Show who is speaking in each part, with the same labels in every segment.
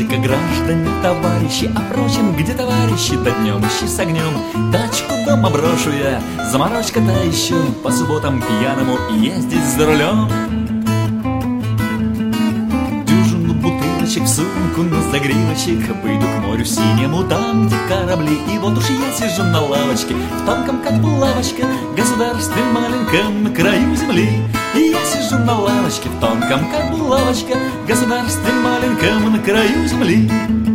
Speaker 1: Ну-ка, граждане, товарищи, а впрочем, где товарищи? Да днем ищи с огнем, тачку дома брошу я. Заморочка-то еще по субботам пьяному ездить за рулем. Дюжину бутылочек в сумку на загривочек, выйду к морю синему, там, где корабли. И вот уж я сижу на лавочке, в тонком, как булавочка, государстве маленьком на краю земли. И я сижу на лавочке, в тонком, как булавочка, государстве маленьком на краю земли.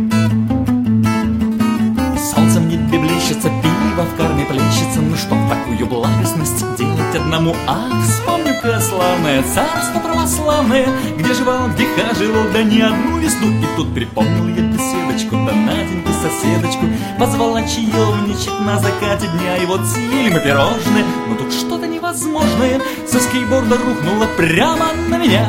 Speaker 1: Солнце в небе блещется, пиво в карме плещется. Ну что такую благостность делать одному? Ах, вспомню-ка славное царство православное, где жевал, где хаживал, да не одну весну. И тут припомнил я беседочку, да Наденьку соседочку позвала чаевничать на закате дня. И вот съели мы пирожные, но тут что-то невозможное со скейтборда рухнуло прямо на меня.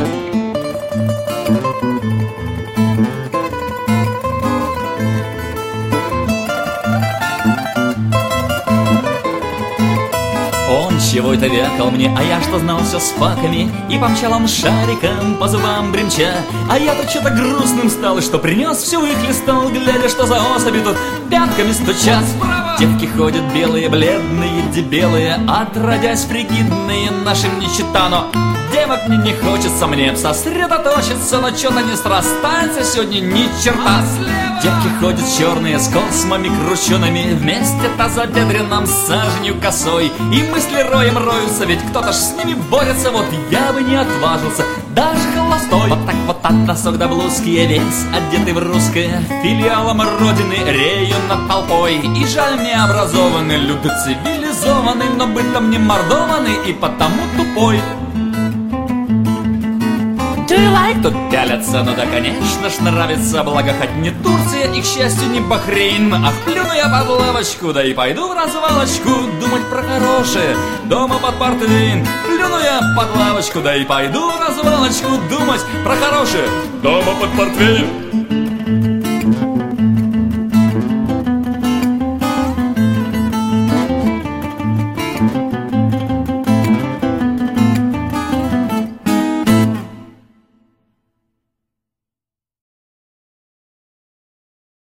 Speaker 1: Он чего-то вякал мне, а я что знал, все с факами. И помчал он шариком по зубам бренча. А я-то что-то грустным стал, и что принес, все выхлестал, глядя, что за особи тут пятками стучат. Девки ходят белые, бледные, дебелые, отродясь фригидные, нашим не чета. Но девок мне не хочется, мне б сосредоточиться, но что-то не срастается сегодня ни черта. Девки ходят черные, с космами кручеными, вместе тазобедренным с саженью косой. И мысли роем роются, ведь кто-то ж с ними борется. Вот я бы не отважился, даже холостой. Вот так вот от носок до блузки я весь одетый в русское, филиалом родины рею над толпой. И жаль мне образованный, люд цивилизованный, но бытом не мордованный и потому тупой. Do you like? Тут пялятся, ну да, конечно ж, нравится. Благо хоть не Турция и, к счастью, не Бахрейн. Ах, плюну я под лавочку, да и пойду в развалочку думать про хорошее дома под портвейн. Плюну я под лавочку, да и пойду в развалочку думать про хорошее дома под портвейн.